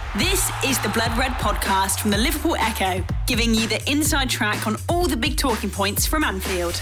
This is the Blood Red podcast from the Liverpool Echo, giving you the inside track on all the big talking points from Anfield.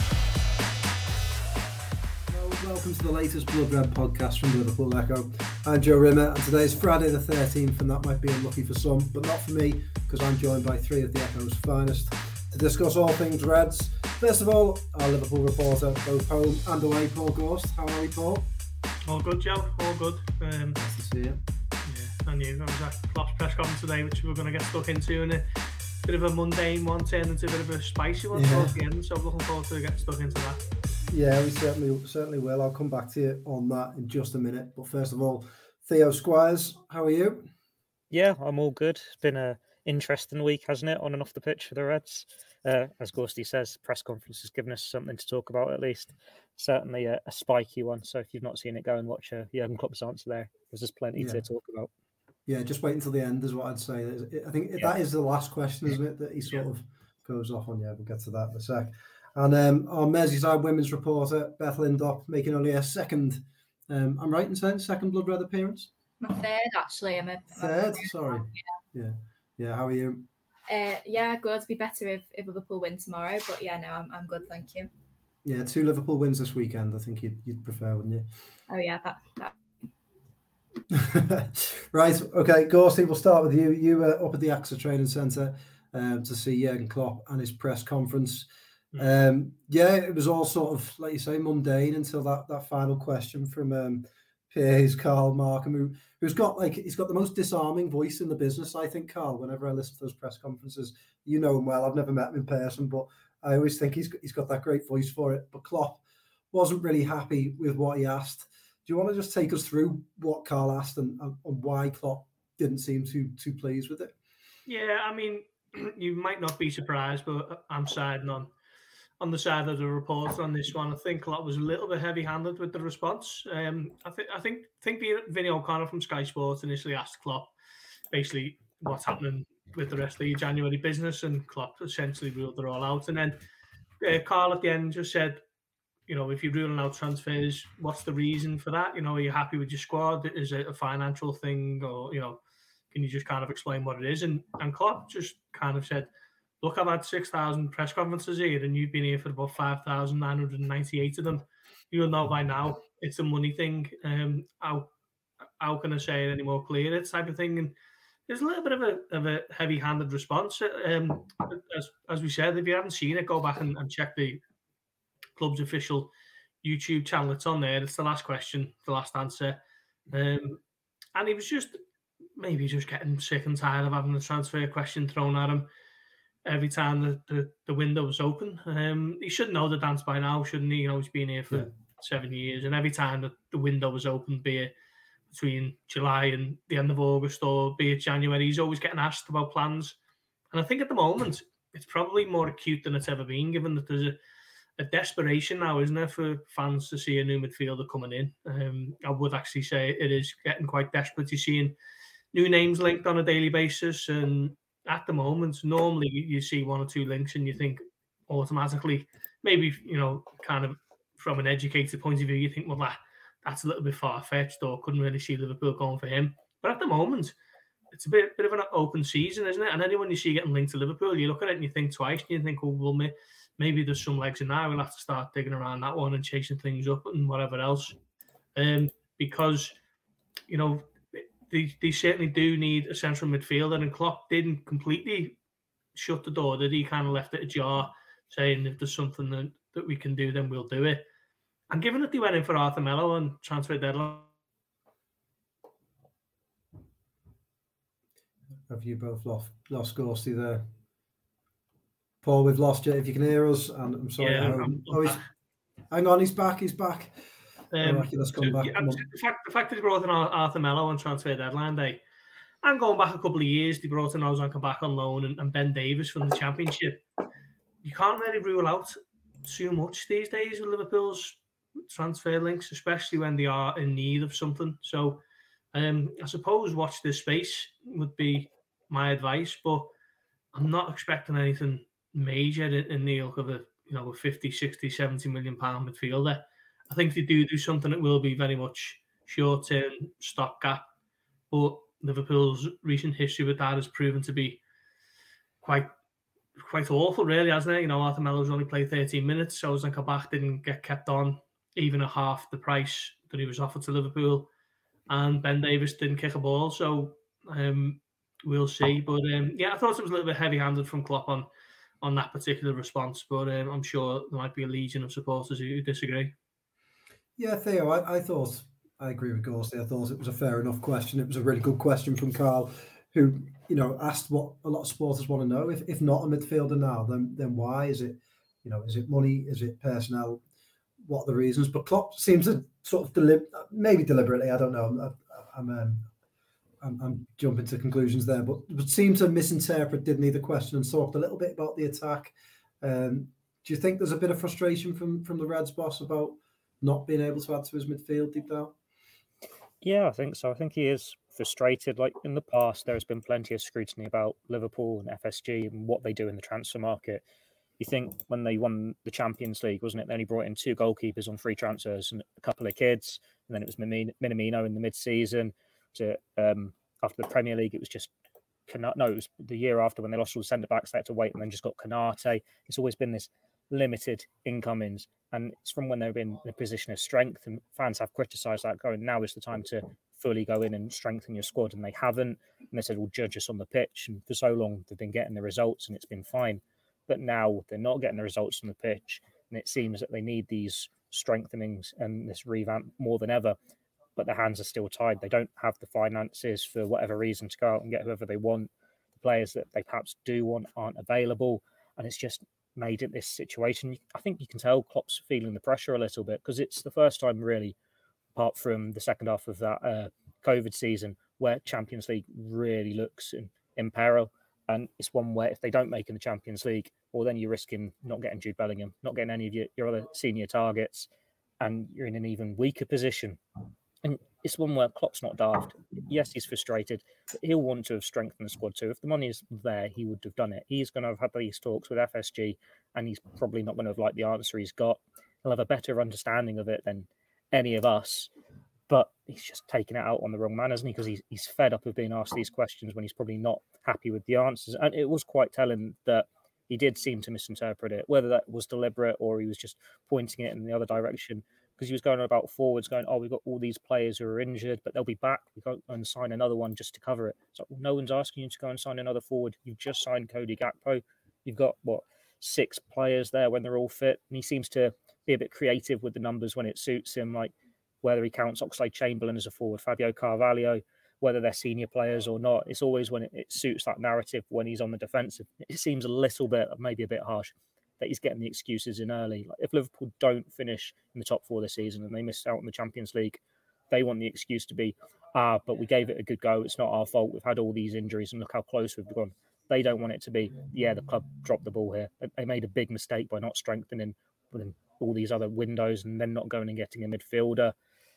Welcome to the latest Blood Red podcast from the Liverpool Echo. I'm Joe Rimmer, and today is Friday the 13th, and that might be unlucky for some, but not for me, because I'm joined by three of the Echo's finest to discuss all things Reds. First of all, our Liverpool reporter, both home and away, Paul Gorst. How are we, Paul? All good, Joe. All good. Nice to see you. Yeah, and you. I was at Klopp's press conference today, which we're going to get stuck into, and a bit of a mundane one turned into a bit of a spicy one towards the end. So I'm looking forward to getting stuck into that. Yeah, we certainly will. I'll come back to you on that in just a minute. But first of all, Theo Squires, how are you? Yeah, I'm all good. It's been an interesting week, hasn't it, on and off the pitch for the Reds? As Gorsty says, press conference has given us something to talk about at least. Certainly a spiky one. So if you've not seen it, go and watch Jurgen Klopp's answer there. There's plenty to talk about. Yeah, just wait until the end is what I'd say. I think that is the last question, isn't it, that he sort of goes off on. Yeah, we'll get to that in a sec. And our Merseyside women's reporter, Beth Lindop, making only her second, I'm right in saying, second Blood Red appearance? My third, actually. Third? Sorry. Yeah, how are you? Yeah, good. It'd be better if Liverpool win tomorrow, but yeah, no, I'm good, thank you. Yeah, 2 Liverpool wins this weekend. I think you'd prefer, wouldn't you? Oh yeah, that. Right, okay, Gorsty, we'll start with you. You were up at the AXA Training Centre to see Jurgen Klopp and his press conference. It was all sort of, like you say, mundane until that final question from Piers Carl Markham, who's got he's got the most disarming voice in the business, I think, Carl. Whenever I listen to those press conferences, you know him well. I've never met him in person, but I always think he's got that great voice for it. But Klopp wasn't really happy with what he asked. Do you want to just take us through what Carl asked and why Klopp didn't seem too pleased with it? Yeah, I mean, you might not be surprised, but I'm siding on the side of the reporter on this one. I think Klopp was a little bit heavy-handed with the response. I think Vinny O'Connor from Sky Sports initially asked Klopp basically what's happening with the rest of the January business, and Klopp essentially ruled it all out. And then Carl at the end just said, if you're ruling out transfers, what's the reason for that? Are you happy with your squad? Is it a financial thing, or can you just kind of explain what it is? And Klopp just kind of said, look, I've had 6,000 press conferences here, and you've been here for about 5,998 of them. You'll know by now it's a money thing. How can I say it any more clear? It's type of thing. And there's a little bit of a heavy-handed response. As we said, if you haven't seen it, go back and check the club's official YouTube channel. It's on there. It's the last question, the last answer. And he was maybe just getting sick and tired of having the transfer question thrown at him every time the window was open. He should know the dance by now, shouldn't he? He's been here for 7 years, and every time that the window was open, be it between July and the end of August or be it January, he's always getting asked about plans. And I think at the moment, it's probably more acute than it's ever been, given that there's a desperation now, isn't there, for fans to see a new midfielder coming in. I would actually say it is getting quite desperate. You're seeing new names linked on a daily basis, and at the moment, normally you see 1 or 2 links and you think automatically, maybe, kind of from an educated point of view, you think, well, that's a little bit far-fetched, or couldn't really see Liverpool going for him. But at the moment, it's a bit of an open season, isn't it? And anyone you see getting linked to Liverpool, you look at it and you think twice, and you think, well, maybe there's some legs in there. We'll have to start digging around that one and chasing things up and whatever else. Because, they certainly do need a central midfielder, and Klopp didn't completely shut the door, did he? Kind of left it ajar, saying if there's something that we can do, then we'll do it. And given that they went in for Arthur Melo on transfer deadline. Have you both lost Gorsty there? Paul, we've lost you. If you can hear us, and I'm sorry. Hang on, he's back. The fact that he brought in Arthur Melo on transfer deadline day, and going back a couple of years, they brought in Ozan Kabak on loan and Ben Davies from the Championship. You can't really rule out too much these days with Liverpool's transfer links, especially when they are in need of something. So I suppose watch this space would be my advice, but I'm not expecting anything major in the ilk of a 50, 60, 70 million pound midfielder. I think if they do something, it will be very much short-term stopgap. But Liverpool's recent history with that has proven to be quite awful, really, hasn't it? You know, Arthur Melo's only played 13 minutes. Ozan Kabak didn't get kept on even at half the price that he was offered to Liverpool, and Ben Davies didn't kick a ball. So we'll see. But yeah, I thought it was a little bit heavy-handed from Klopp on that particular response. But I'm sure there might be a legion of supporters who disagree. Yeah, Theo, I thought, I agree with Gorsty. I thought it was a fair enough question. It was a really good question from Carl, who, you know, asked what a lot of supporters want to know. If not a midfielder now, then why? Is it, you know, is it money? Is it personnel? What are the reasons? But Klopp seems to sort of maybe deliberately, I don't know. I'm jumping to conclusions there, but seemed to misinterpret, didn't he, the question, and talked a little bit about the attack. Do you think there's a bit of frustration from the Reds boss about not being able to add to his midfield deep down? Yeah, I think so. I think he is frustrated. Like in the past, there has been plenty of scrutiny about Liverpool and FSG and what they do in the transfer market. You think when they won the Champions League, wasn't it? They only brought in 2 goalkeepers on free transfers and a couple of kids. And then it was Minamino in the mid-season. After the Premier League, it was just it was the year after when they lost all the centre-backs, they had to wait and then just got Konate. It's always been this limited incomings, and it's from when they've been in a position of strength, and fans have criticised that, going, now is the time to fully go in and strengthen your squad, and they haven't. And they said, well, judge us on the pitch. And for so long, they've been getting the results and it's been fine. But now they're not getting the results on the pitch, and it seems that they need these strengthenings and this revamp more than ever. But their hands are still tied. They don't have the finances for whatever reason to go out and get whoever they want. The players that they perhaps do want aren't available, and it's just made it this situation. I think you can tell Klopp's feeling the pressure a little bit, because it's the first time really, apart from the second half of that COVID season, where Champions League really looks in peril. And it's one where if they don't make in the Champions League, well, then you're risking not getting Jude Bellingham, not getting any of your other senior targets, and you're in an even weaker position. And it's one where Klopp's not daft. Yes, he's frustrated, but he'll want to have strengthened the squad too. If the money is there, he would have done it. He's going to have had these talks with FSG, and he's probably not going to have liked the answer he's got. He'll have a better understanding of it than any of us, but he's just taking it out on the wrong man, hasn't he? Because he's fed up of being asked these questions when he's probably not happy with the answers. And it was quite telling that he did seem to misinterpret it, whether that was deliberate or he was just pointing it in the other direction. Because he was going about forwards, going, oh, we've got all these players who are injured, but they'll be back. We go and sign another one just to cover it. It's like, well, no one's asking you to go and sign another forward. You've just signed Cody Gakpo. You've got, 6 players there when they're all fit. And he seems to be a bit creative with the numbers when it suits him, like whether he counts Oxlade-Chamberlain as a forward, Fabio Carvalho, whether they're senior players or not. It's always when it suits that narrative when he's on the defensive. It seems a little bit, maybe a bit harsh, that he's getting the excuses in early. Like if Liverpool don't finish in the top 4 this season and they miss out on the Champions League, they want the excuse to be, but we gave it a good go. It's not our fault. We've had all these injuries and look how close we've gone. They don't want it to be, the club dropped the ball here. They made a big mistake by not strengthening within all these other windows and then not going and getting a midfielder.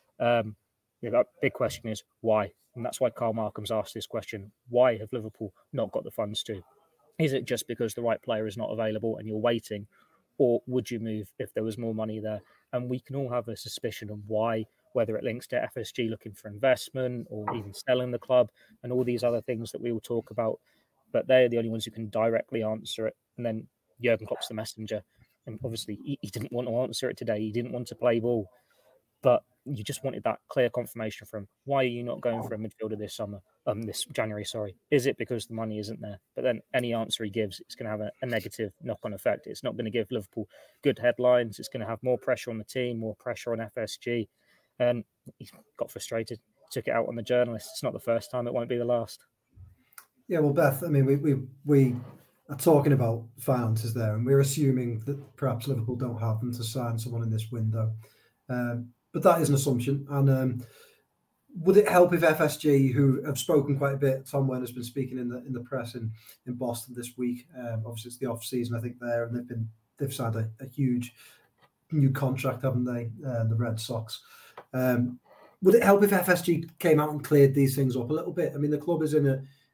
That big question is why? And that's why Carl Markham's asked this question. Why have Liverpool not got the funds to? Is it just because the right player is not available and you're waiting? Or would you move if there was more money there? And we can all have a suspicion of why, whether it links to FSG looking for investment or even selling the club and all these other things that we will talk about. But they're the only ones who can directly answer it. And then Jurgen Klopp's the messenger. And obviously he didn't want to answer it today. He didn't want to play ball. But you just wanted that clear confirmation from him. Why are you not going for a midfielder this January? Is it because the money isn't there? But then any answer he gives, it's going to have a negative knock-on effect. It's not going to give Liverpool good headlines. It's going to have more pressure on the team, more pressure on FSG. And he got frustrated, took it out on the journalists. It's not the first time. It won't be the last. Yeah, well, Beth, I mean, we are talking about finances there, and we're assuming that perhaps Liverpool don't have them to sign someone in this window. But that is an assumption. And would it help if FSG, who have spoken quite a bit, Tom Werner's been speaking in the press in Boston this week. Obviously, it's the off season, I think, there, and they've signed a huge new contract, haven't they? The Red Sox. Would it help if FSG came out and cleared these things up a little bit? I mean, the club is in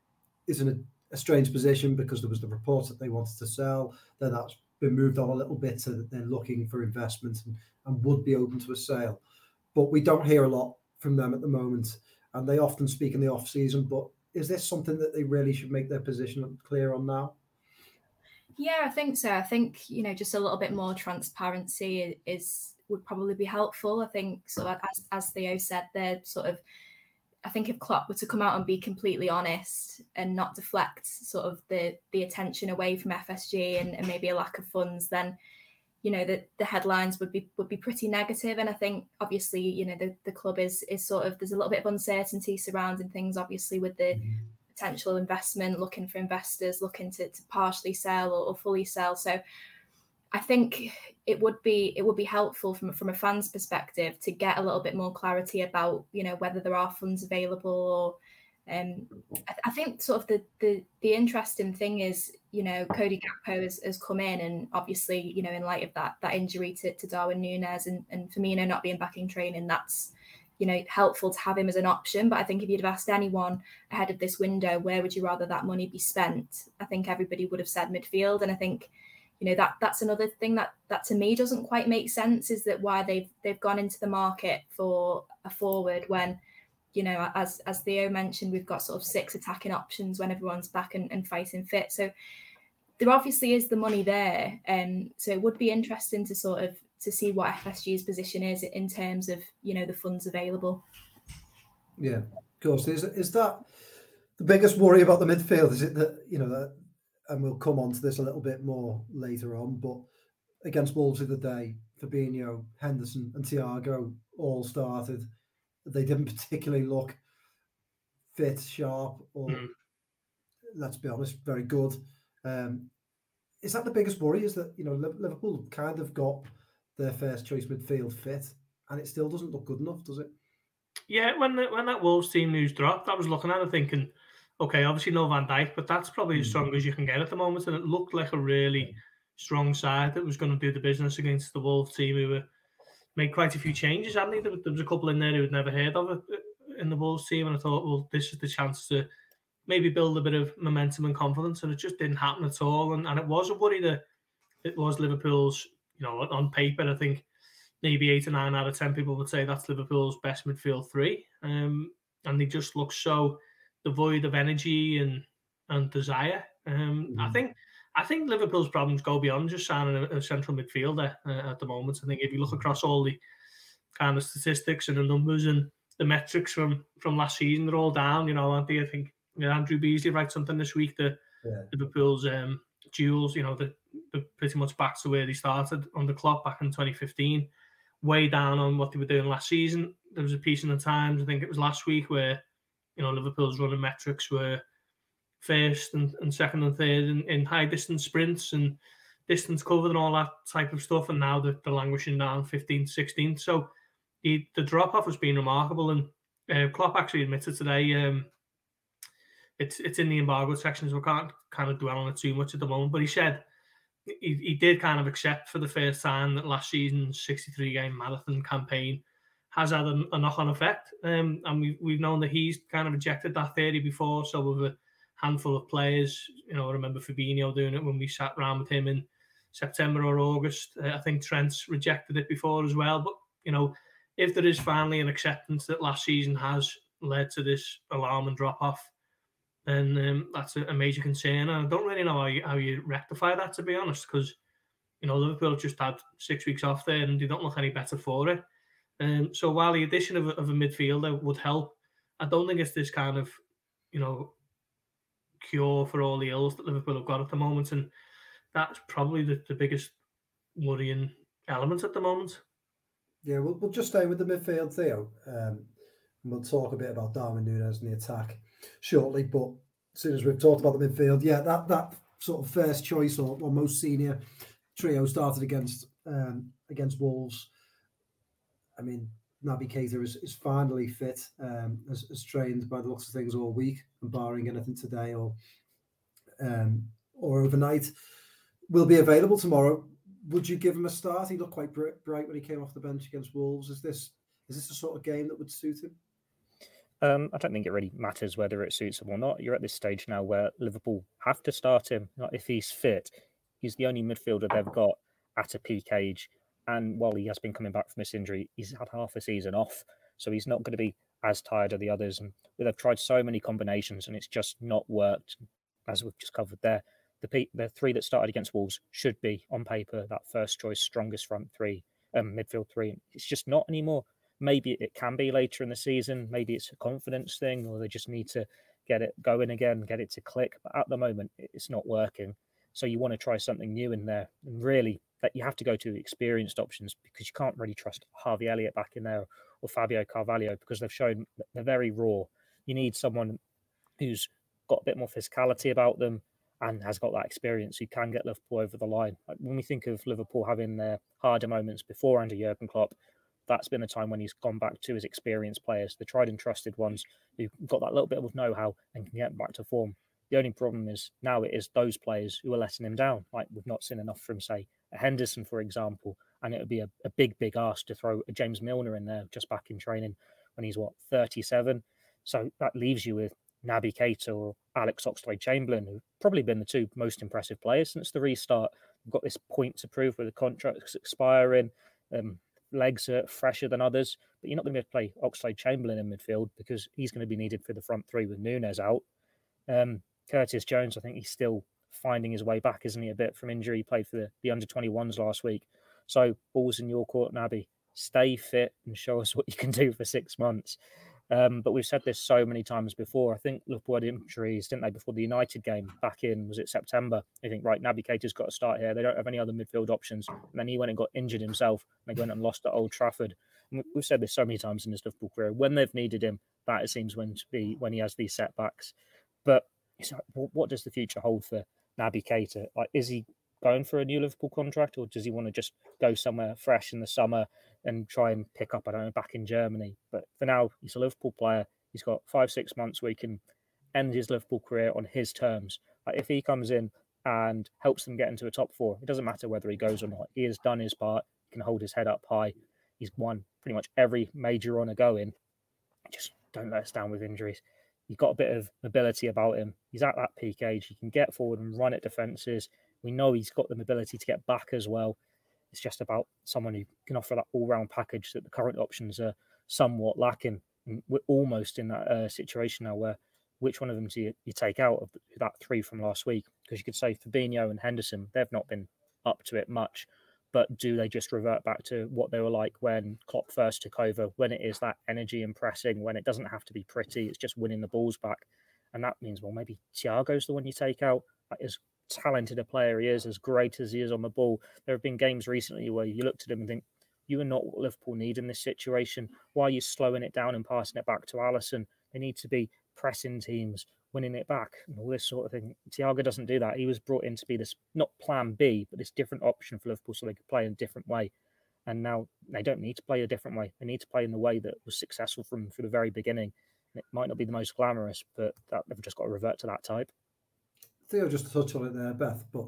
a strange position because there was the reports that they wanted to sell. Then that's been moved on a little bit so that they're looking for investment and would be open to a sale. But we don't hear a lot from them at the moment. and they often speak in the off season. But is this something that they really should make their position clear on now? Yeah, I think so. I think, just a little bit more transparency would probably be helpful. I think, so as Theo said, they're sort of, I think if Klopp were to come out and be completely honest and not deflect sort of the attention away from FSG and maybe a lack of funds, then, the headlines would be pretty negative. And I think obviously, the club is sort of, there's a little bit of uncertainty surrounding things, obviously, with the potential investment, looking for investors, looking to partially sell or fully sell. So I think it would be helpful from a fan's perspective to get a little bit more clarity about, whether there are funds available. Or I think sort of the interesting thing is, Cody Gakpo has come in, and obviously, in light of that injury to Darwin Núñez and Firmino not being back in training, that's helpful to have him as an option. But I think if you'd have asked anyone ahead of this window, where would you rather that money be spent? I think everybody would have said midfield. And I think, that's another thing that to me doesn't quite make sense, is that why they've gone into the market for a forward when, as Theo mentioned, we've got sort of 6 attacking options when everyone's back and fighting fit. So there obviously is the money there. So it would be interesting to sort of to see what FSG's position is in terms of, the funds available. Yeah, of course. Is that the biggest worry about the midfield? Is it that, that, and we'll come on to this a little bit more later on, but against Wolves of the day, Fabinho, Henderson and Thiago all started. They didn't particularly look fit, sharp, or let's be honest, very good. Is that the biggest worry? Is that, Liverpool kind of got their first choice midfield fit, and it still doesn't look good enough, does it? Yeah, when that Wolves team news dropped, I was looking at it thinking, okay, obviously no Van Dijk, but that's probably as strong as you can get at the moment, and it looked like a really strong side that was going to do the business against the Wolves team, who made quite a few changes, hadn't they? There was a couple in there who had never heard of it in the Wolves team, and I thought, well, this is the chance to maybe build a bit of momentum and confidence, and it just didn't happen at all. And it was a worry that it was Liverpool's, on paper, I think maybe 8 or 9 out of 10 people would say that's Liverpool's best midfield 3. And they just look so devoid of energy and desire. I think Liverpool's problems go beyond just signing a central midfielder at the moment. I think if you look across all the kind of statistics and the numbers and the metrics from last season, they're all down, aren't they? I think Andrew Beasley writes something this week that Liverpool's duels, they're pretty much back to where they started on the clock back in 2015, way down on what they were doing last season. There was a piece in the Times, I think it was last week, where Liverpool's running metrics were first and second and third in high distance sprints and distance covered and all that type of stuff, and now they're languishing down 15th, 16th. So the drop off has been remarkable, and Klopp actually admitted today. It's in the embargo section, so we can't kind of dwell on it too much at the moment. But he said he did kind of accept for the first time that last season's 63-game marathon campaign has had a knock-on effect. And we've known that he's kind of rejected that theory before. So with a handful of players, I remember Fabinho doing it when we sat around with him in September or August. I think Trent's rejected it before as well. But, if there is finally an acceptance that last season has led to this alarm and drop-off, then that's a major concern. And I don't really know how you rectify that, to be honest, because, Liverpool just had 6 weeks off there and they don't look any better for it. So while the addition of a midfielder would help, I don't think it's this kind of, cure for all the ills that Liverpool have got at the moment. And that's probably the biggest worrying element at the moment. Yeah, we'll just stay with the midfield, Theo. And we'll talk a bit about Darwin Núñez and the attack shortly. But as soon as we've talked about the midfield, yeah, that sort of first choice or most senior trio started against Wolves. I mean, Naby Keita is finally fit, has trained by the looks of things all week, and barring anything today or overnight, will be available tomorrow. Would you give him a start? He looked quite bright when he came off the bench against Wolves. Is this the sort of game that would suit him? I don't think it really matters whether it suits him or not. You're at this stage now where Liverpool have to start him. If he's fit, he's the only midfielder they've got at a peak age. And while he has been coming back from this injury, he's had half a season off. So he's not going to be as tired are the others. And they've tried so many combinations and it's just not worked, as we've just covered there. The three that started against Wolves should be, on paper, that first choice, strongest front three, midfield three. It's just not anymore. Maybe it can be later in the season. Maybe it's a confidence thing, or they just need to get it going again, get it to click. But at the moment, it's not working. So you want to try something new in there. And really, that you have to go to experienced options, because you can't really trust Harvey Elliott back in there or Fabio Carvalho, because they've shown they're very raw. You need someone who's got a bit more physicality about them and has got that experience who can get Liverpool over the line. Like, when we think of Liverpool having their harder moments before under Jurgen Klopp, that's been the time when he's gone back to his experienced players, the tried and trusted ones who've got that little bit of know-how and can get back to form. The only problem is now it is those players who are letting him down. Like, we've not seen enough from, say, a Henderson, for example, and it would be a big ask to throw a James Milner in there just back in training when he's, 37? So that leaves you with Naby Keita or Alex Oxlade-Chamberlain, who've probably been the two most impressive players since the restart. We've got this point to prove with the contracts expiring. Legs are fresher than others, but you're not going to be able to play Oxlade-Chamberlain in midfield because he's going to be needed for the front three with Núñez out. Curtis Jones, I think he's still finding his way back, isn't he, a bit from injury. He played for the under-21s last week. So ball's in your court, Naby. Stay fit and show us what you can do for 6 months. But we've said this so many times before. I think Liverpool had injuries, didn't they, before the United game back in, was it September? I think, right, Naby Keita's got to start here. They don't have any other midfield options. And then he went and got injured himself. And they went and lost at Old Trafford. And we've said this so many times in his Liverpool career. When they've needed him, that it seems when he has these setbacks. But what does the future hold for Naby Keita? Like, is he going for a new Liverpool contract, or does he want to just go somewhere fresh in the summer and try and pick up, I don't know, back in Germany? But for now, he's a Liverpool player. He's got 5-6 months where he can end his Liverpool career on his terms. Like, if he comes in and helps them get into a top four, it doesn't matter whether he goes or not. He has done his part. He can hold his head up high. He's won pretty much every major honour going. Just don't let us down with injuries. He's got a bit of mobility about him. He's at that peak age. He can get forward and run at defences. We know he's got the mobility to get back as well. It's just about someone who can offer that all-round package that the current options are somewhat lacking. And we're almost in that situation now where which one of them do you take out of that three from last week? Because you could say Fabinho and Henderson, they've not been up to it much. But do they just revert back to what they were like when Klopp first took over, when it is that energy and pressing, when it doesn't have to be pretty, it's just winning the balls back? And that means, well, maybe Thiago's the one you take out. Like, as talented a player he is, as great as he is on the ball, there have been games recently where you looked at him and think, you are not what Liverpool need in this situation. Why are you slowing it down and passing it back to Alisson? They need to be pressing teams, winning it back, and all this sort of thing. Thiago doesn't do that. He was brought in to be this, not plan B, but this different option for Liverpool so they could play in a different way. And now they don't need to play a different way. They need to play in the way that was successful from the very beginning. And it might not be the most glamorous, but they've just got to revert to that type. Theo just touched on it there, Beth, but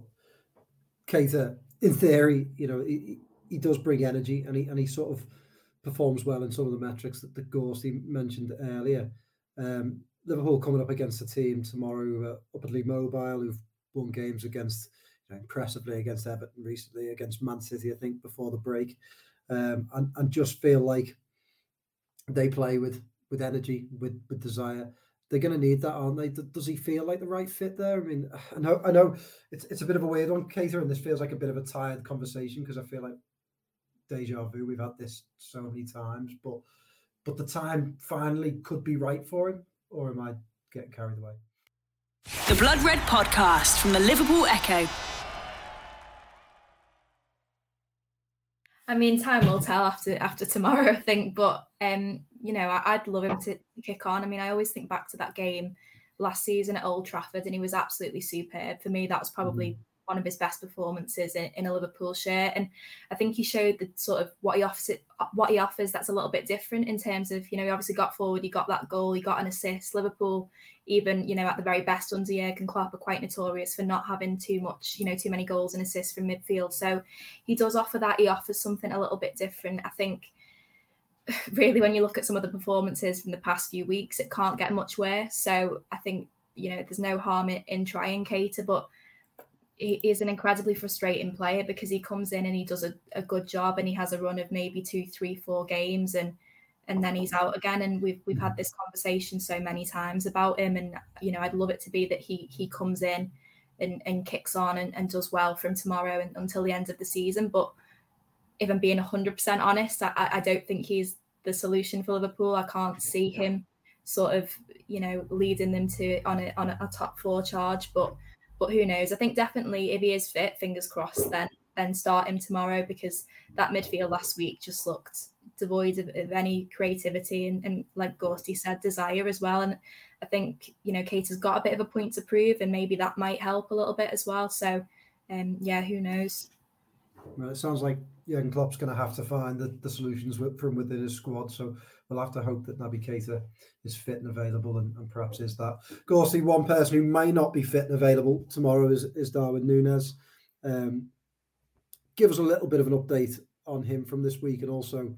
Keita, in theory, he does bring energy, and he sort of performs well in some of the metrics that Gorsty mentioned earlier. Liverpool coming up against a team tomorrow who are upwardly mobile, who've won games against, impressively against Everton recently, against Man City, I think, before the break, and just feel like they play with energy, with desire. They're going to need that, aren't they? Does he feel like the right fit there? I mean, I know it's a bit of a weird one, Keita, and this feels like a bit of a tired conversation because I feel like deja vu. We've had this so many times, but the time finally could be right for him, or am I getting carried away? The Blood Red Podcast from the Liverpool Echo. I mean, time will tell after tomorrow, I think. But I'd love him to kick on. I mean, I always think back to that game last season at Old Trafford, and he was absolutely superb. For me, that was probably one of his best performances in a Liverpool shirt. And I think he showed the sort of what he offers that's a little bit different in terms of, he obviously got forward, he got that goal, he got an assist. Liverpool, even, at the very best under Jurgen Klopp, are quite notorious for not having too many goals and assists from midfield. So he does offer that. He offers something a little bit different. I think really when you look at some of the performances from the past few weeks, it can't get much worse. So I think, there's no harm in trying Keita, but he is an incredibly frustrating player because he comes in and he does a good job, and he has a run of maybe 2, 3, 4 games, and and then he's out again. And we've had this conversation so many times about him, and I'd love it to be that he comes in and kicks on and does well from tomorrow and until the end of the season. But if I'm being 100% honest, I don't think he's the solution for Liverpool. I can't see him sort of leading them to on a top 4 charge, but who knows? I think definitely if he is fit, fingers crossed, then start him tomorrow, because that midfield last week just looked devoid of any creativity and like Gorsty said, desire as well. And I think Keita's got a bit of a point to prove, and maybe that might help a little bit as well. So who knows? Well, it sounds like Jurgen Klopp's going to have to find the solutions from within his squad. So we'll have to hope that Naby Keita is fit and available, and perhaps is that. Gorsty, one person who may not be fit and available tomorrow is Darwin Núñez. Give us a little bit of an update on him from this week, and also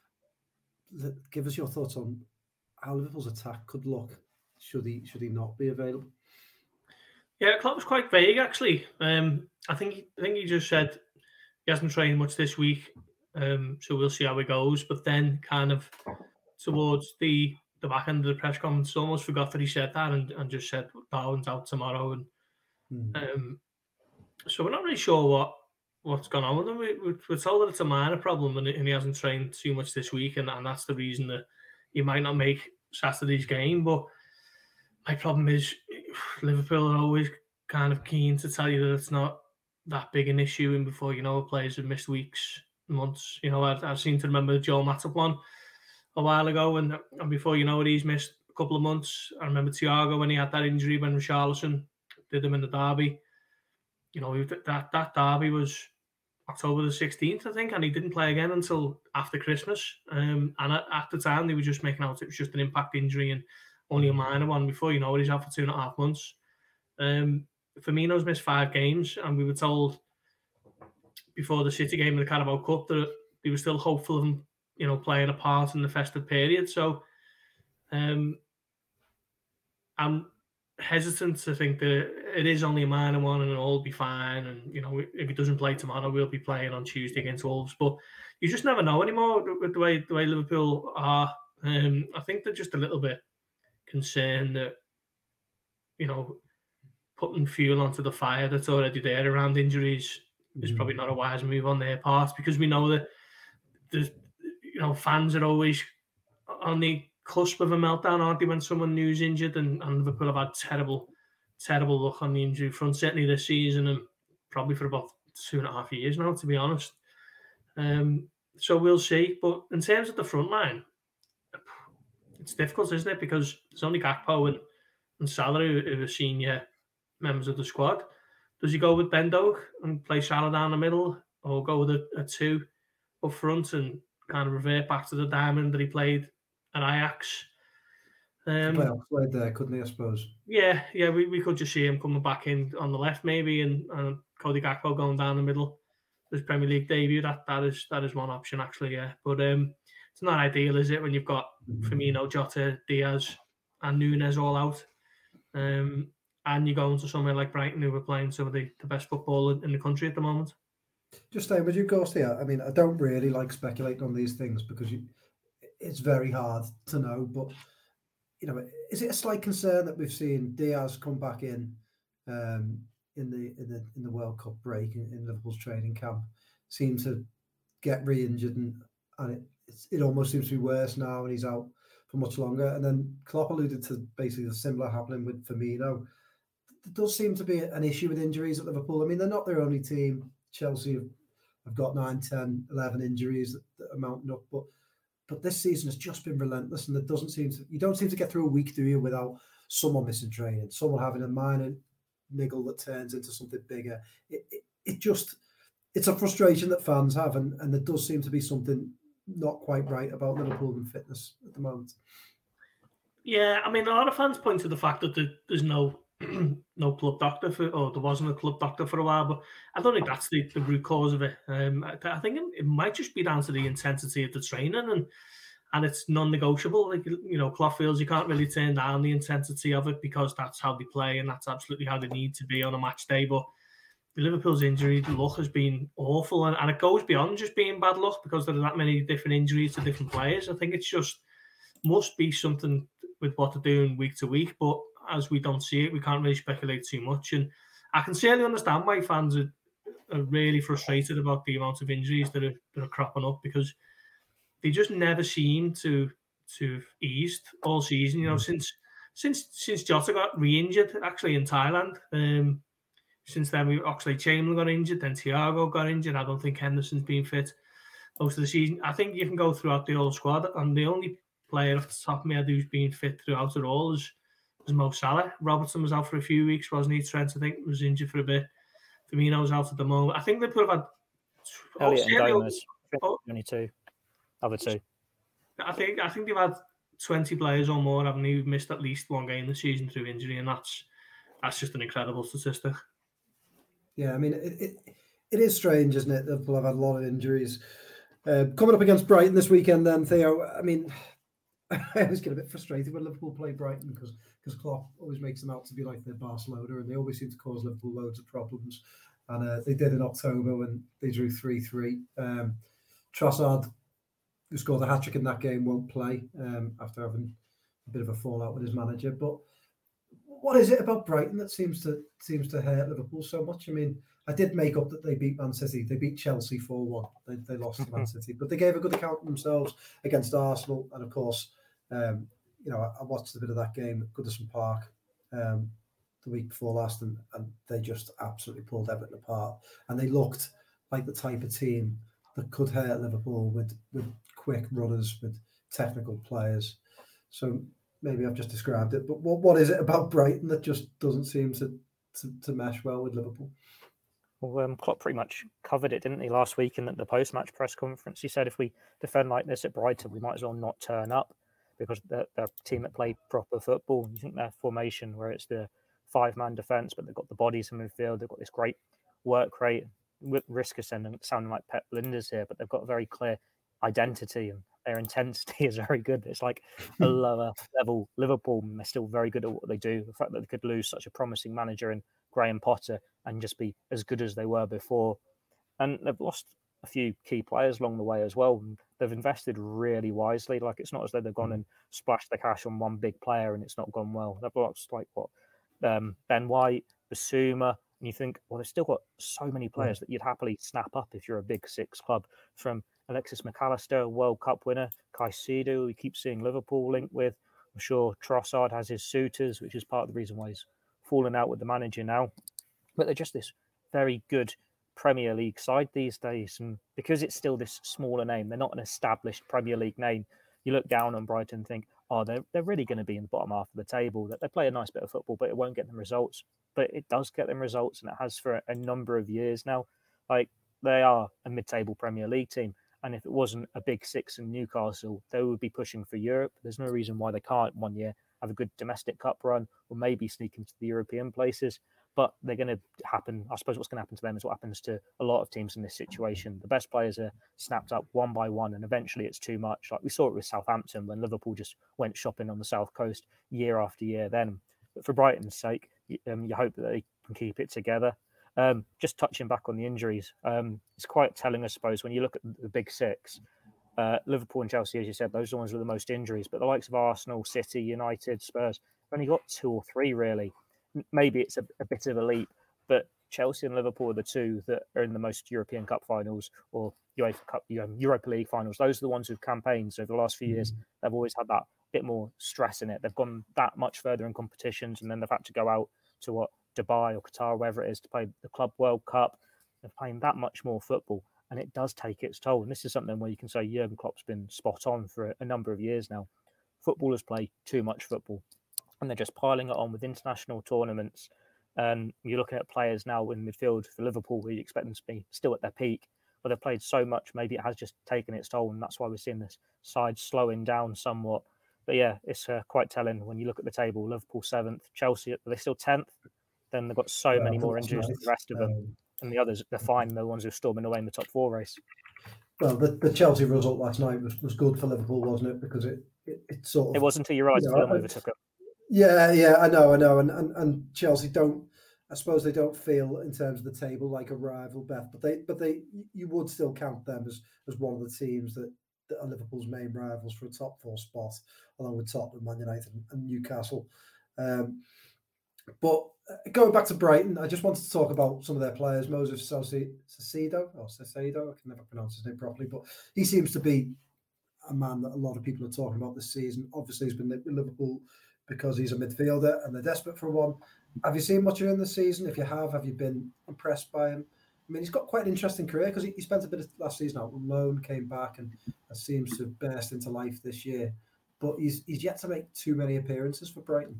give us your thoughts on how Liverpool's attack could look should he not be available. Yeah, Klopp was quite vague actually. I think he just said he hasn't trained much this week, so we'll see how it goes. But then, kind of towards the back end of the press conference, almost forgot that he said that and just said Darwin's out tomorrow. And so we're not really sure what's gone on with him. We're told that it's a minor problem and he hasn't trained too much this week, and that's the reason that he might not make Saturday's game. But my problem is Liverpool are always kind of keen to tell you that it's not that big an issue, and before players have missed weeks, months. I seem to remember Joel Matip one a while ago, and before he's missed a couple of months. I remember Thiago when he had that injury when Richarlison did him in the derby. That derby was October the 16th, I think, and he didn't play again until after Christmas. And at the time, they were just making out it was just an impact injury and only a minor one. Before he's out for 2.5 months. Firmino's missed 5 games, and we were told before the City game in the Carabao Cup that they were still hopeful of him, playing a part in the festive period. So I'm hesitant to think that it is only a minor one and it'll all be fine. And, if he doesn't play tomorrow, we'll be playing on Tuesday against Wolves. But you just never know anymore with the way Liverpool are. I think they're just a little bit concerned that, putting fuel onto the fire that's already there around injuries is probably not a wise move on their part, because we know that there's, fans are always on the cusp of a meltdown, aren't they, when someone new's injured, and Liverpool have had terrible luck on the injury front, certainly this season and probably for about 2.5 years now, to be honest. So we'll see. But in terms of the front line, it's difficult, isn't it? Because there's only Gakpo and Salah who are senior members of the squad. Does he go with Ben Doak and play Salah down the middle, or go with a 2 up front and kind of revert back to the diamond that he played at Ajax? Played there, couldn't he, I suppose? Yeah, we could just see him coming back in on the left maybe, and Cody Gakpo going down the middle. His Premier League debut, that is one option actually, yeah. But it's not ideal, is it, when you've got Firmino, Jota, Diaz and Núñez all out, and you go into somewhere like Brighton, who are playing some of the best football in the country at the moment. Just staying with you, Ghosty, I mean, I don't really like speculating on these things because it's very hard to know. But is it a slight concern that we've seen Diaz come back in the World Cup break in Liverpool's training camp, seem to get re-injured, and it almost seems to be worse now, and he's out for much longer. And then Klopp alluded to basically the similar happening with Firmino. There does seem to be an issue with injuries at Liverpool. I mean, they're not their only team. Chelsea have got 9, 10, 11 injuries that are mounting up, but this season has just been relentless, and you don't seem to get through a week, do you, without someone missing training, someone having a minor niggle that turns into something bigger. It's a frustration that fans have, and there does seem to be something not quite right about Liverpool and fitness at the moment. Yeah, I mean, a lot of fans point to the fact that there's no club doctor or there wasn't a club doctor for a while, but I don't think that's the root cause of it. I think it might just be down to the intensity of the training, and it's non-negotiable. Like, Klopp feels you can't really turn down the intensity of it because that's how they play and that's absolutely how they need to be on a match day. But Liverpool's injury luck has been awful, and it goes beyond just being bad luck because there are that many different injuries to different players. I think it's just must be something with what they're doing week to week, but as we don't see it, we can't really speculate too much. And I can certainly understand why fans are really frustrated about the amount of injuries that are cropping up, because they just never seem to eased all season. You know, since Jota got re-injured actually in Thailand. Since then, Oxlade-Chamberlain got injured, then Thiago got injured. I don't think Henderson's been fit most of the season. I think you can go throughout the whole squad, and the only player off the top of my head who's been fit throughout it all is Mo Salah. Robertson was out for a few weeks, wasn't he? Trent, I think, was injured for a bit. Firmino's out at the moment. I think they could have had Elliott and Gomez. Only two. Other two. I think they've had 20 players or more, haven't they, who've missed at least one game this season through injury, and that's just an incredible statistic. Yeah, I mean, it is strange, isn't it? Liverpool have had a lot of injuries. Coming up against Brighton this weekend, then, Theo, I mean, I always get a bit frustrated when Liverpool play Brighton because Klopp always makes them out to be like they're Barcelona, and they always seem to cause Liverpool loads of problems. And they did in October when they drew 3-3. Trossard, who scored a hat-trick in that game, won't play after having a bit of a fallout with his manager. But what is it about Brighton that seems to hurt Liverpool so much? I mean, I did make up that they beat Man City. They beat Chelsea 4-1. They lost to Man City, but they gave a good account of themselves against Arsenal. And of course, I watched a bit of that game at Goodison Park the week before last, and they just absolutely pulled Everton apart. And they looked like the type of team that could hurt Liverpool with quick runners, with technical players. So maybe I've just described it, but what is it about Brighton that just doesn't seem to mesh well with Liverpool? Well, Klopp pretty much covered it, didn't he, last week in the post-match press conference? He said if we defend like this at Brighton, we might as well not turn up, because they're a team that play proper football. You think their formation, where it's the 5-man defence, but they've got the bodies in midfield, they've got this great work rate, risk of sounding like Pep Linders here, but they've got a very clear identity, and their intensity is very good. It's like a lower level Liverpool, and they're still very good at what they do. The fact that they could lose such a promising manager in Graham Potter and just be as good as they were before. And they've lost a few key players along the way as well. And they've invested really wisely. Like, it's not as though they've gone and splashed the cash on one big player and it's not gone well. They've lost Ben White, Basuma, and you think, well, they've still got so many players that you'd happily snap up if you're a big six club, from Alexis McAllister, World Cup winner, Caicedo, we keep seeing Liverpool linked with. I'm sure Trossard has his suitors, which is part of the reason why he's fallen out with the manager now. But they're just this very good Premier League side these days. And because it's still this smaller name, they're not an established Premier League name. You look down on Brighton and think, oh, they're really going to be in the bottom half of the table. That they play a nice bit of football, but it won't get them results. But it does get them results, and it has for a number of years now. Like, they are a mid-table Premier League team. And if it wasn't a big six in Newcastle, they would be pushing for Europe. There's no reason why they can't one year have a good domestic cup run, or maybe sneak into the European places. But they're going to happen. I suppose what's going to happen to them is what happens to a lot of teams in this situation. The best players are snapped up one by one, and eventually it's too much. Like we saw it with Southampton when Liverpool just went shopping on the South Coast year after year then. But for Brighton's sake, you hope that they can keep it together. Just touching back on the injuries, it's quite telling, I suppose, when you look at the big six. Liverpool and Chelsea, as you said, those are the ones with the most injuries. But the likes of Arsenal, City, United, Spurs, have only got 2 or 3 really. Maybe it's a bit of a leap, but Chelsea and Liverpool are the two that are in the most European Cup finals or UEFA Cup, Europa League finals. Those are the ones who've campaigned. So over the last few years, they've always had that bit more stress in it. They've gone that much further in competitions, and then they've had to go out to Dubai or Qatar, wherever it is, to play the Club World Cup. They're playing that much more football, and it does take its toll. And this is something where you can say Jurgen Klopp's been spot on for a number of years now. Footballers play too much football, and they're just piling it on with international tournaments. And you're looking at players now in midfield for Liverpool who you expect them to be still at their peak, but they've played so much, maybe it has just taken its toll, and that's why we're seeing this side slowing down somewhat. But yeah, it's quite telling when you look at the table. Liverpool 7th, Chelsea, are they still 10th? Then they've got so many more injuries than the rest of them. And the others, they're fine. They're the ones who are storming away in the top 4 race. Well, the Chelsea result last night was good for Liverpool, wasn't it? Because it sort of... It wasn't until your eyes film overtook it. Yeah, I know. And Chelsea don't I suppose they don't feel in terms of the table like a rival, Beth, but you would still count them as one of the teams that are Liverpool's main rivals for a top 4 spot, along with Tottenham, Man United, and Newcastle. But going back to Brighton, I just wanted to talk about some of their players. Moses Caicedo, I can never pronounce his name properly, but he seems to be a man that a lot of people are talking about this season. Obviously, he's been with Liverpool because he's a midfielder and they're desperate for one. Have you seen much of him this season? If you have you been impressed by him? I mean, he's got quite an interesting career because he spent a bit of last season out on loan, came back and seems to burst into life this year. But he's yet to make too many appearances for Brighton.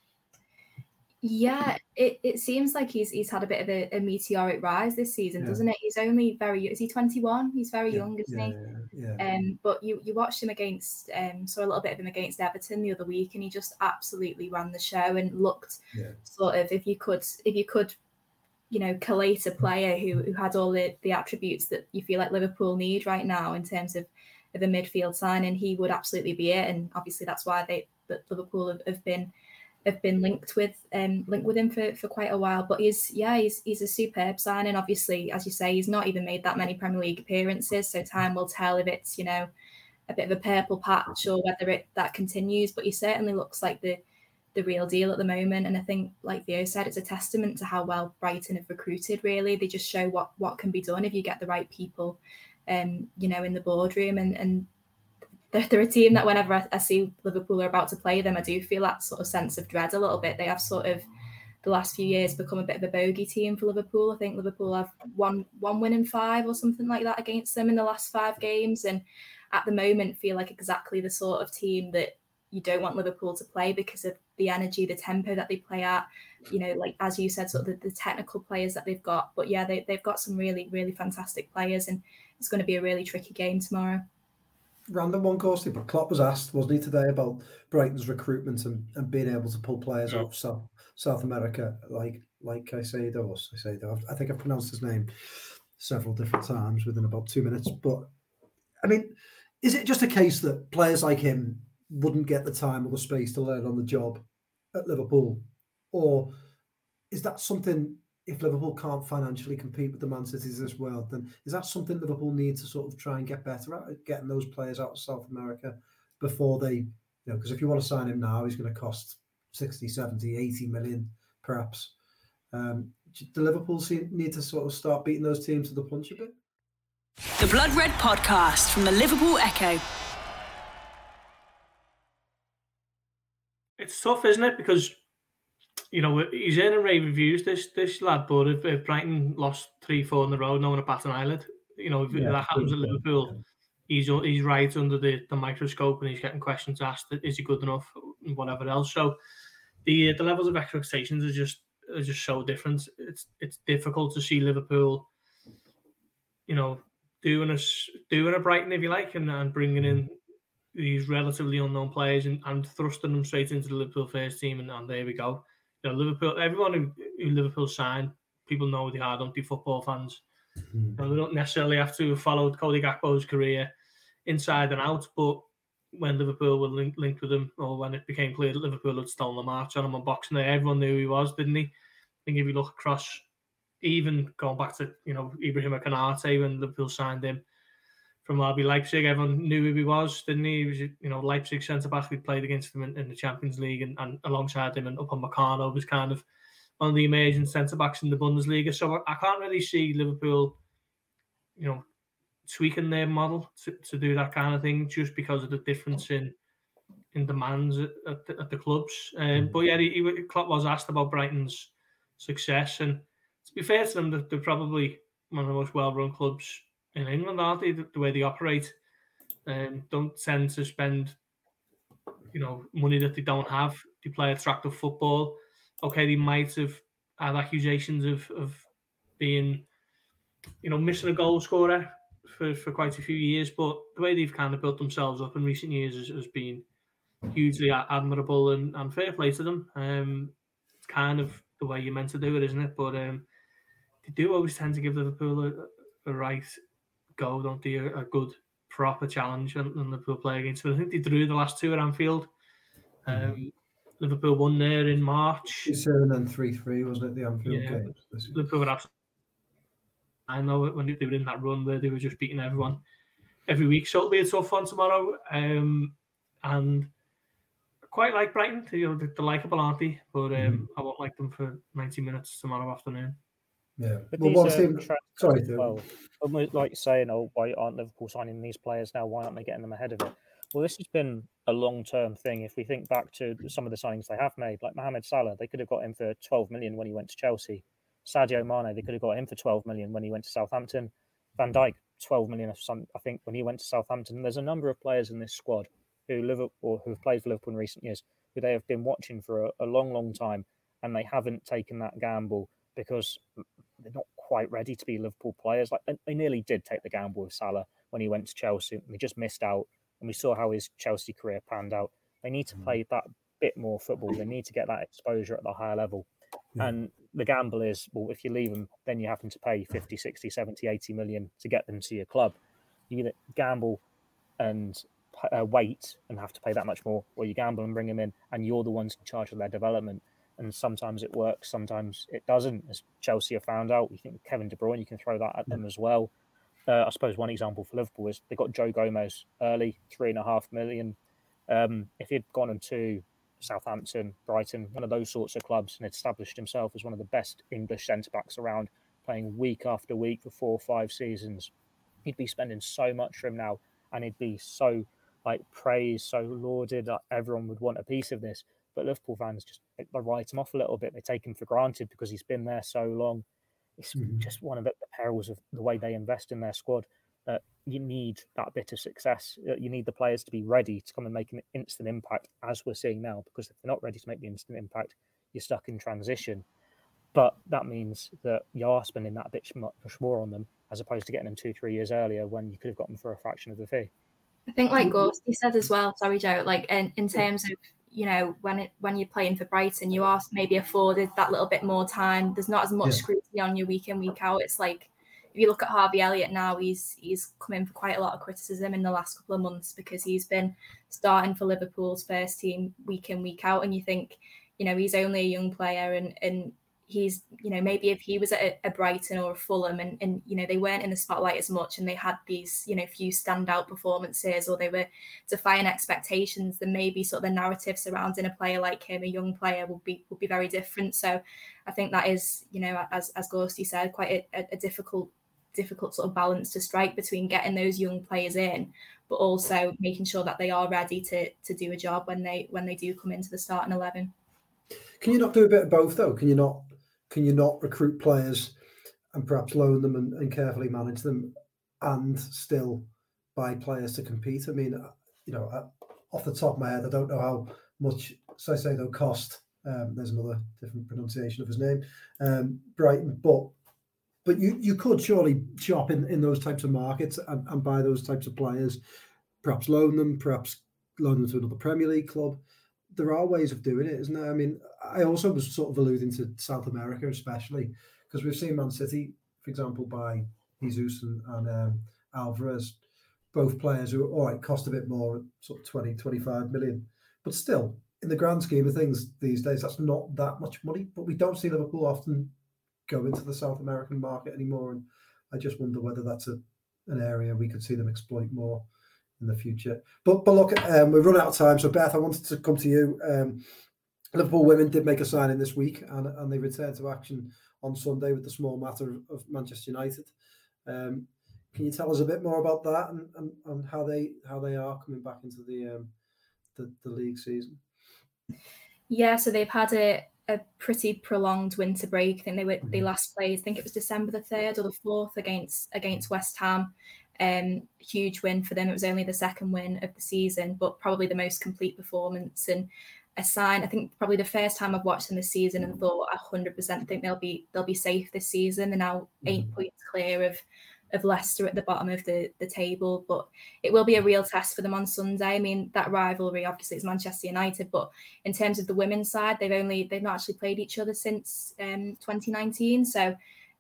Yeah, it seems like he's had a bit of a meteoric rise this season, doesn't it? He's only is he 21? He's very young, isn't he? Yeah. But you watched him against, saw a little bit of him against Everton the other week, and he just absolutely ran the show and looked sort of, if you could, collate a player who had all the attributes that you feel like Liverpool need right now in terms of a midfield signing, he would absolutely be it. And obviously that's why Liverpool have been linked with him for quite a while. But he's a superb signing. Obviously, as you say, he's not even made that many Premier League appearances, so time will tell if it's a bit of a purple patch or whether that continues. But he certainly looks like the real deal at the moment. And I think, like Theo said, it's a testament to how well Brighton have recruited. Really, they just show what can be done if you get the right people, in the boardroom. And they're a team that whenever I see Liverpool are about to play them, I do feel that sort of sense of dread a little bit. They have sort of the last few years become a bit of a bogey team for Liverpool. I think Liverpool have one win in 5 or something like that against them in the last 5 games, and at the moment feel like exactly the sort of team that you don't want Liverpool to play because of the energy, the tempo that they play at, like as you said, sort of the technical players that they've got. But yeah, they've got some really, really fantastic players, and it's going to be a really tricky game tomorrow. Random one, Ghosty, but Klopp was asked, wasn't he, today about Brighton's recruitment and being able to pull players out of South America, like Caicedo. I think I've pronounced his name several different times within about 2 minutes. But I mean, is it just a case that players like him wouldn't get the time or the space to learn on the job at Liverpool? Or is that something, if Liverpool can't financially compete with the Man Cities of this world, then is that something Liverpool need to sort of try and get better at, getting those players out of South America before they, because if you want to sign him now, he's going to cost 60, 70, 80 million perhaps. Do Liverpool need to sort of start beating those teams to the punch a bit? The Blood Red Podcast from the Liverpool Echo. It's tough, isn't it? Because, he's earning rave reviews, this lad, but if Brighton lost 3-4 in a row, no one to bat an eyelid. If that happens at Liverpool, he's right under the microscope and he's getting questions asked, is he good enough, and whatever else. So the levels of expectations are just so different. It's difficult to see Liverpool, doing a Brighton, if you like, and bringing in these relatively unknown players and thrusting them straight into the Liverpool first team, and there we go. Liverpool. Everyone who Liverpool signed, people know they are, don't they? Football fans. They don't necessarily have to have followed Cody Gakpo's career inside and out, but when Liverpool were linked with him, or when it became clear that Liverpool had stolen the march on him on Boxing Day, everyone knew who he was, didn't he? I think if you look across, even going back to Ibrahima Konate when Liverpool signed him from RB Leipzig, everyone knew who he was, didn't he? He was, Leipzig centre-back. We played against him in the Champions League, and alongside him and Upamecano was kind of one of the emerging centre-backs in the Bundesliga. So I can't really see Liverpool, tweaking their model to do that kind of thing just because of the difference in demands at the clubs. But yeah, Klopp was asked about Brighton's success, and to be fair to them, they're probably one of the most well-run clubs in England, aren't they? The way they operate, don't tend to spend, money that they don't have. They play attractive football. Okay, they might have had accusations of being, missing a goal scorer for quite a few years, but the way they've kind of built themselves up in recent years has been hugely admirable, and fair play to them. It's kind of the way you're meant to do it, isn't it? But they do always tend to give Liverpool a right go, don't they? A good proper challenge when Liverpool play against them. I think they drew the last 2 at Anfield. Liverpool won there in March. 2-0 and then 3-3, wasn't it, the Anfield game? Liverpool were absolutely. I know when they were in that run where they were just beating everyone every week. So it'll be a tough one tomorrow. And I quite like Brighton. They're likeable, aren't they? But I won't like them for 90 minutes tomorrow afternoon. Yeah. But Well, these sorry, well, like saying, oh, why aren't Liverpool signing these players now? Why aren't they getting them ahead of it? Well, this has been a long-term thing. If we think back to some of the signings they have made, like Mohamed Salah, they could have got him for 12 million when he went to Chelsea. Sadio Mane, they could have got him for 12 million when he went to Southampton. Van Dijk, 12 million, I think, when he went to Southampton. And there's a number of players in this squad who've played for Liverpool in recent years, who they have been watching for a long, long time, and they haven't taken that gamble because they're not quite ready to be Liverpool players. Like they nearly did take the gamble with Salah when he went to Chelsea, and they just missed out. And we saw how his Chelsea career panned out. They need to play that bit more football. They need to get that exposure at the higher level. Yeah. And the gamble is, well, if you leave them, then you're having to pay 50, 60, 70, 80 million to get them to your club. You either gamble and wait and have to pay that much more, or you gamble and bring them in, and you're the ones in charge of their development. And sometimes it works, sometimes it doesn't, as Chelsea have found out. You think Kevin De Bruyne, you can throw that at them as well. I suppose one example for Liverpool is they got Joe Gomez early, 3.5 million. If he'd gone into Southampton, Brighton, one of those sorts of clubs, and had established himself as one of the best English centre-backs around, playing week after week for 4 or 5 seasons, he'd be spending so much for him now, and he'd be so praised, so lauded that everyone would want a piece of this. But Liverpool fans they write him off a little bit. They take him for granted because he's been there so long. It's just one of the perils of the way they invest in their squad. You need that bit of success. You need the players to be ready to come and make an instant impact, as we're seeing now, because if they're not ready to make the instant impact, you're stuck in transition. But that means that you are spending that bit much more on them, as opposed to getting them 2-3 years earlier when you could have got them for a fraction of the fee. I think, like Ghosty said as well, sorry, Joe, in terms of, when you're playing for Brighton, you are maybe afforded that little bit more time. There's not as much scrutiny on you week in, week out. It's like, if you look at Harvey Elliott now, he's come in for quite a lot of criticism in the last couple of months because he's been starting for Liverpool's first team week in, week out. And you think, he's only a young player and he's, maybe if he was at a Brighton or a Fulham and they weren't in the spotlight as much and they had these, few standout performances or they were defying expectations, then maybe sort of the narrative surrounding a player like him, a young player, would be very different. So I think that is, as Ghosty said, quite a difficult sort of balance to strike between getting those young players in, but also making sure that they are ready to do a job when they do come into the starting 11. Can you not do a bit of both though? Can you not recruit players and perhaps loan them and carefully manage them and still buy players to compete? I mean, off the top of my head, I don't know how much Caicedo cost. There's another different pronunciation of his name, Brighton, but you could surely shop in those types of markets and buy those types of players, perhaps loan them to another Premier League club. There are ways of doing it, isn't there? I mean, I also was sort of alluding to South America, especially because we've seen Man City, for example, buy Jesus and Alvarez, both players who all right, cost a bit more, sort of 20, 25 million. But still, in the grand scheme of things these days, that's not that much money. But we don't see Liverpool often go into the South American market anymore. And I just wonder whether that's an area we could see them exploit more in the future. But look, we've run out of time. So Beth, I wanted to come to you. Liverpool women did make a signing this week and they returned to action on Sunday with the small matter of Manchester United. Can you tell us a bit more about that and how they are coming back into the league season? Yeah, so they've had a pretty prolonged winter break. I think they last played, I think it was December the 3rd or the 4th against West Ham. Huge win for them. It was only the second win of the season, but probably the most complete performance and a sign. I think probably the first time I've watched them this season and thought 100% think they'll be safe this season. They're now 8 points clear of Leicester at the bottom of the table, but it will be a real test for them on Sunday. I mean, that rivalry obviously is Manchester United, but in terms of the women's side, they've not actually played each other since 2019. So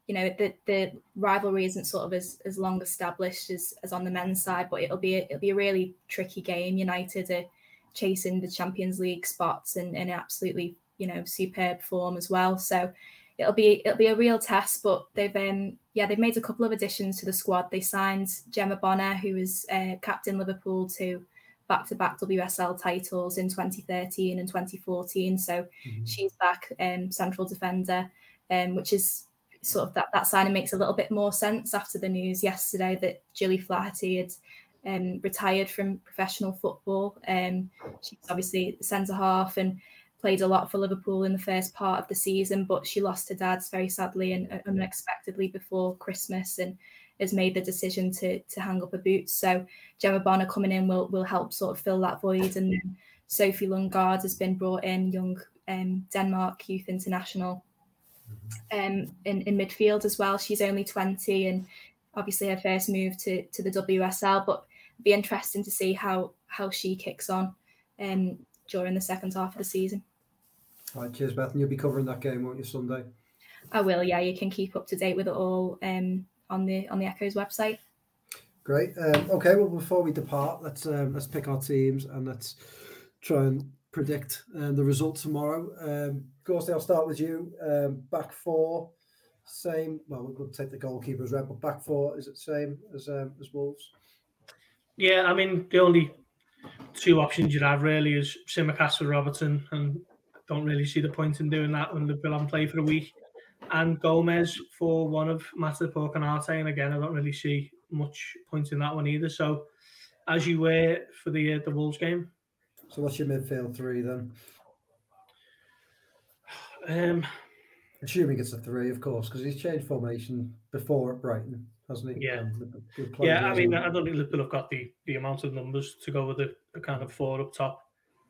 the rivalry isn't sort of as long established as on the men's side, but it'll be a really tricky game. United are chasing the Champions League spots and in absolutely, superb form as well. So it'll be a real test. But they've made a couple of additions to the squad. They signed Gemma Bonner, who was captain Liverpool to back-to-back WSL titles in 2013 and 2014. So she's back, central defender, which is sort of that signing makes a little bit more sense after the news yesterday that Gilly Flaherty had retired from professional football. She's obviously centre-half and played a lot for Liverpool in the first part of the season, but she lost her dad very sadly and unexpectedly before Christmas, and has made the decision to hang up her boots. So Gemma Bonner coming in will help sort of fill that void. And then Sophie Lundgaard has been brought in, young Denmark youth international, in midfield as well. She's only 20 and obviously her first move to the WSL, but it'll be interesting to see how she kicks on during the second half of the season. All right, cheers, Beth. And you'll be covering that game, won't you, Sunday? I will, yeah. You can keep up to date with it all on the Echo's website. Great. Okay, well, before we depart, let's pick our teams and let's try and predict the result tomorrow. Gorsty, I'll start with you. Back four, same. Well, we'll take the goalkeeper as red, but back four, is it same as Wolves? Yeah, I mean, the only two options you'd have really is Tsimikas for Robertson, and I don't really see the point in doing that when Liverpool haven't played for a week. And Gomez for one of Matip or Canate, and again, I don't really see much point in that one either. So, as you were for the Wolves game. So, what's your midfield three then? Assuming it's a three, of course, because he's changed formation before at Brighton, hasn't he? Yeah. I mean, I don't think Liverpool have got the amount of numbers to go with the kind of four up top.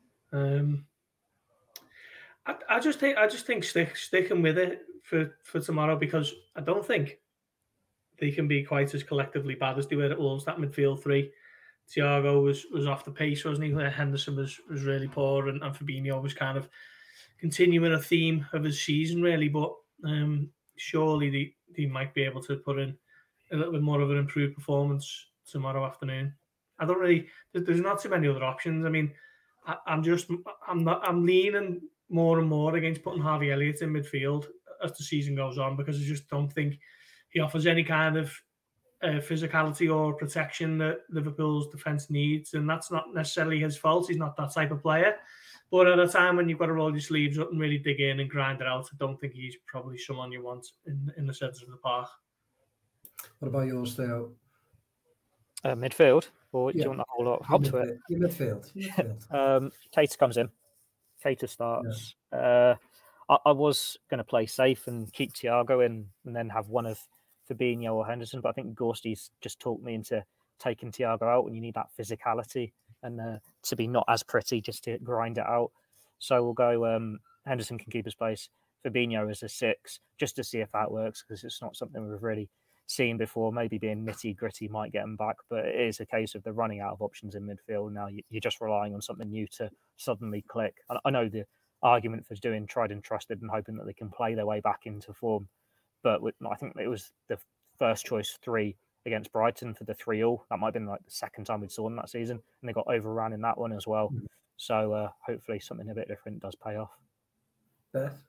I just think sticking with it for tomorrow, because I don't think they can be quite as collectively bad as they were at Wolves. That midfield three, Thiago was off the pace, wasn't he? Henderson was really poor, and Fabinho was kind of continuing a theme of his season, really. But surely they might be able to put in a little bit more of an improved performance tomorrow afternoon. I don't really. There's not too many other options. I mean, I'm leaning more and more against putting Harvey Elliott in midfield as the season goes on, because I just don't think he offers any kind of physicality or protection that Liverpool's defence needs, and that's not necessarily his fault. He's not that type of player. But at a time when you've got to roll your sleeves up and really dig in and grind it out, I don't think he's probably someone you want in the centre of the park. What about yours, Theo? Midfield? Or do you want the whole lot up to it? Your midfield. Keita comes in. Keita starts. Yeah. I was going to play safe and keep Thiago in and then have one of Fabinho or Henderson, but I think Gorsty's just talked me into taking Thiago out when you need that physicality and to be not as pretty, just to grind it out. So we'll go Henderson can keep his place. Fabinho as a 6, just to see if that works, because it's not something we've really seen before. Maybe being nitty-gritty might get him back, but it is a case of the running out of options in midfield. Now you're just relying on something new to suddenly click. I know the argument for doing tried and trusted and hoping that they can play their way back into form, but I think it was the first choice 3 against Brighton for the 3-3. That might have been like the second time we'd saw them that season, and they got overrun in that one as well. So hopefully something a bit different does pay off. Beth?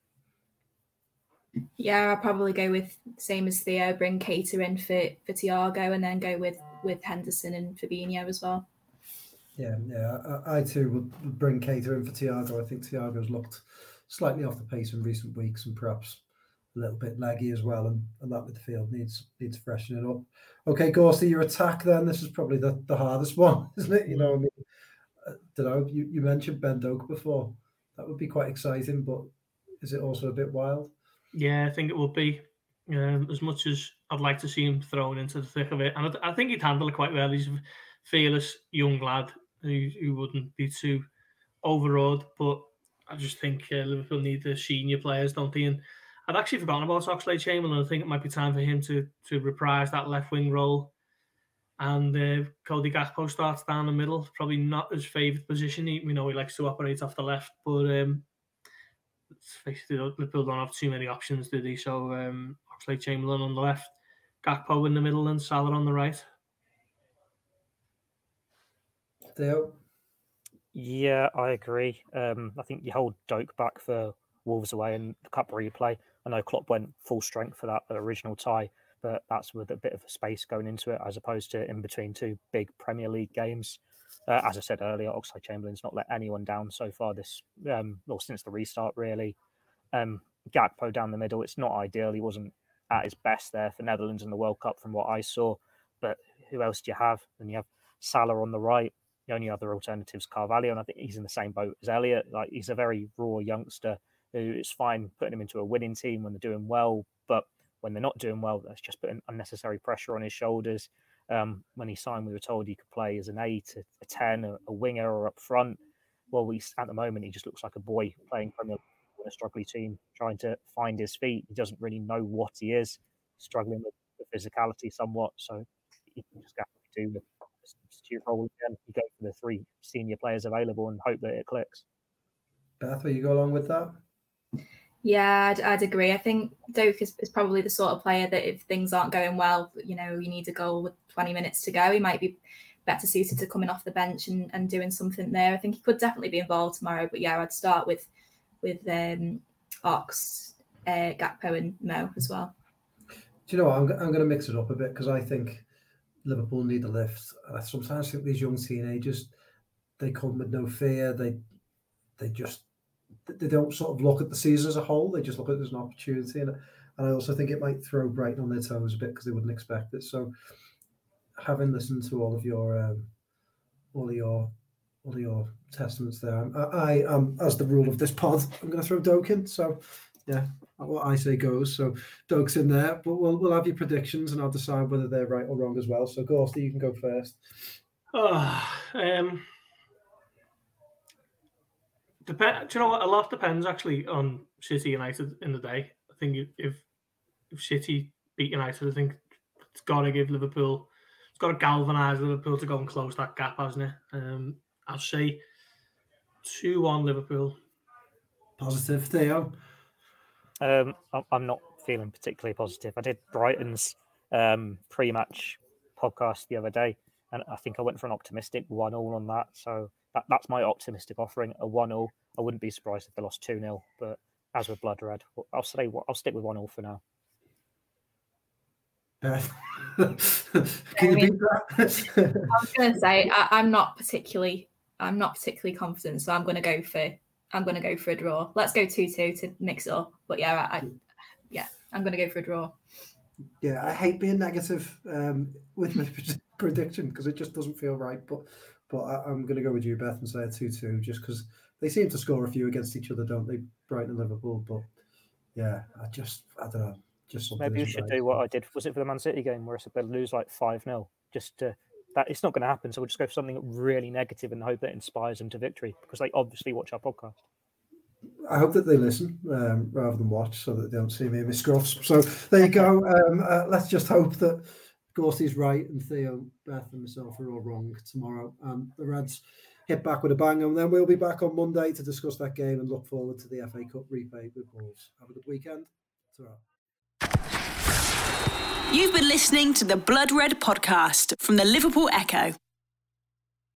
Yeah, I'll probably go with same as Theo, bring Keita in for Thiago, and then go with Henderson and Fabinho as well. Yeah, I too would bring Keita in for Thiago. I think Thiago's looked slightly off the pace in recent weeks and perhaps a little bit leggy as well, and that midfield needs freshening up. Okay, Gorsty, your attack then. This is probably the hardest one, isn't it? You know what I mean? You mentioned Ben Doak before. That would be quite exciting, but is it also a bit wild? Yeah, I think it would be. As much as I'd like to see him thrown into the thick of it, and I think he'd handle it quite well. He's a fearless young lad who wouldn't be too overawed, but I just think Liverpool need the senior players, don't they? And I'd actually forgotten about Oxlade-Chamberlain. I think it might be time for him to reprise that left wing role. And Cody Gakpo starts down the middle. Probably not his favourite position. We know he likes to operate off the left, but Liverpool don't have too many options, do they? So Oxlade-Chamberlain on the left, Gakpo in the middle, and Salah on the right. Theo? Yeah, I agree. I think you hold Doak back for Wolves away in the cup replay. I know Klopp went full strength for that original tie, but that's with a bit of a space going into it as opposed to in between two big Premier League games. As I said earlier, Oxlade-Chamberlain's not let anyone down so far this, or since the restart, really. Gakpo down the middle, it's not ideal. He wasn't at his best there for Netherlands in the World Cup from what I saw. But who else do you have? And you have Salah on the right. The only other alternative's Carvalho, and I think he's in the same boat as Elliott. Like, he's a very raw youngster who is fine putting him into a winning team when they're doing well, but when they're not doing well, that's just putting unnecessary pressure on his shoulders. When he signed, we were told he could play as an 8, a 10, a winger, or up front. Well, at the moment, he just looks like a boy playing Premier League in a struggling team, trying to find his feet. He doesn't really know what he is, struggling with the physicality somewhat. So you can just have to do the substitute role again. You go for the 3 senior players available and hope that it clicks. Beth, will you go along with that? Yeah, I'd agree. I think Doak is probably the sort of player that if things aren't going well, you need a goal with 20 minutes to go, he might be better suited to coming off the bench and doing something there. I think he could definitely be involved tomorrow. But yeah, I'd start with Ox, Gakpo and Mo as well. Do you know what? I'm going to mix it up a bit because I think Liverpool need a lift. I sometimes think these young teenagers, they come with no fear. They don't sort of look at the season as a whole. They just look at it as an opportunity. And I also think it might throw Brighton on their toes a bit because they wouldn't expect it. So having listened to all of your testaments there, I am, as the rule of this pod, I'm going to throw Doak in. So yeah, what I say goes. So Doak's in there, but we'll have your predictions and I'll decide whether they're right or wrong as well. So Gorsty, you can go first. Do you know what? A lot depends actually on City United in the day. I think if City beat United, I think it's got to give Liverpool, it's got to galvanise Liverpool to go and close that gap, hasn't it? I'll say 2-1 Liverpool. Positive, Theo? I'm not feeling particularly positive. I did Brighton's pre-match podcast the other day, and I think I went for an optimistic 1-1 on that. So that's my optimistic offering, a 1-0. I wouldn't be surprised if they lost 2-0, but as with Blood Red, I'll stick with 1-0 for now. Can you beat that? I was going to say I'm not particularly confident, so I'm going to go for a draw. Let's go 2-2 to mix it up. But yeah, I'm going to go for a draw. Yeah, I hate being negative with my prediction because it just doesn't feel right. But I'm going to go with you, Beth, and say a 2-2 just because they seem to score a few against each other, don't they? Brighton and Liverpool. But yeah, I don't know. Just something. Maybe you should do what I did. Was it for the Man City game where I said they'll lose like 5-0? Just that it's not going to happen. So we'll just go for something really negative and hope that inspires them to victory because they obviously watch our podcast. I hope that they listen rather than watch so that they don't see me in my scruffs. So there you go. Let's just hope that Gorsty's right and Theo, Beth and myself are all wrong tomorrow. The Reds hit back with a bang, and then we'll be back on Monday to discuss that game and look forward to the FA Cup replay with Wolves. Have a good weekend. Ta-ra. You've been listening to the Blood Red podcast from the Liverpool Echo.